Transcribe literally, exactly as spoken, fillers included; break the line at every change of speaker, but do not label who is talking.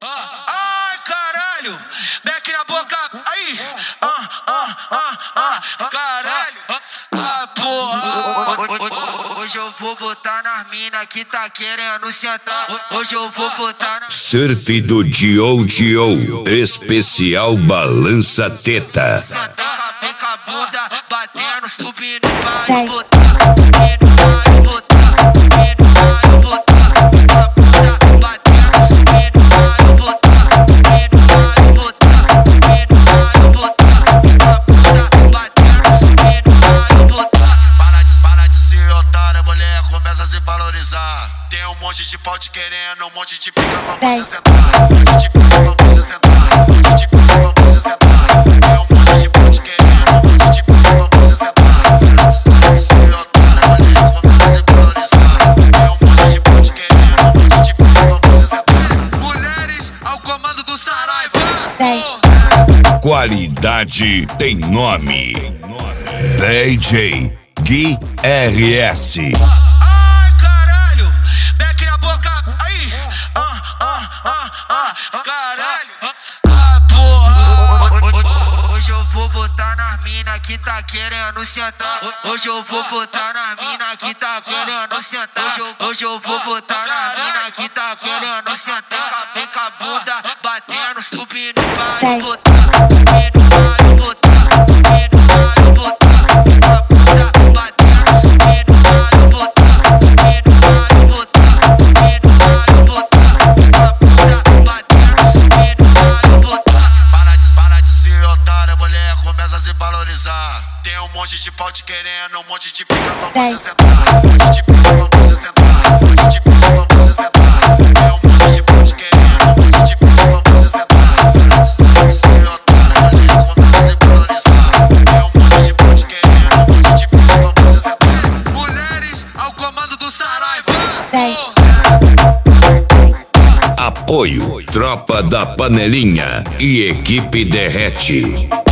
Ai, caralho, beck na boca, aí, ah, ah, ah, ah, caralho, ah, porra. Hoje eu vou botar nas mina que tá querendo sentar. Hoje eu vou botar na...
Surf do Dio Dio, especial Balança Teta.
Sentar, vem com a bunda batendo, subindo, vai botar, subindo, vai botar, subindo, vai botar, vem com a bunda batendo, subindo, vai botar, subindo, vai botar, subindo, vai botar, vem com a bunda batendo, subindo, vai botar.
Para de, para de ser otária, mulher, começa a se valorizar. Tem um monte de pau te querendo, um monte de pica pra você sentar. Um monte de pica pra você sentar. Um monte de pica pra você sentar. Tem um monte de pau te querendo, um monte de pica pra você sentar. Para de ser otária, mulher, começa a se valorizar. Tem um monte de pau te querendo, um monte de pica pra você sentar.
Mulheres ao comando do Saraiva.
Qualidade tem nome. D J Gui R S.
Ai, caralho, beck na boca, aí, ah, ah, ah, ah, caralho, ah, porra. Hoje eu vou botar nas mina que tá querendo sentar. Hoje eu vou botar nas mina que tá querendo sentar. Hoje eu, hoje eu vou botar nas mina que tá querendo sentar. Vem com a bunda batendo, subindo, vai botar, subindo, vai botar, subindo, vai botar. Vem com a bunda batendo, subindo, vai botar, subindo, vai botar, subindo, vai botar. Vem com a bunda batendo, subindo, vai botar.
Para de, para de ser otária, mulher, começa a se valorizar. Tem um monte de pau te querendo, um monte de pica pra você sentar. Um monte de pica pra você sentar. Um monte de pica pra você sentar. Tem um monte de pau te querendo, um monte de pica pra você sentar. Para de ser otária, mulher, começa a se valorizar. Tem um monte de pau te querendo, um monte de pica pra você sentar.
Mulheres ao comando do Saraiva.
Apoio Tropa da Panelinha e Equipe Derrete.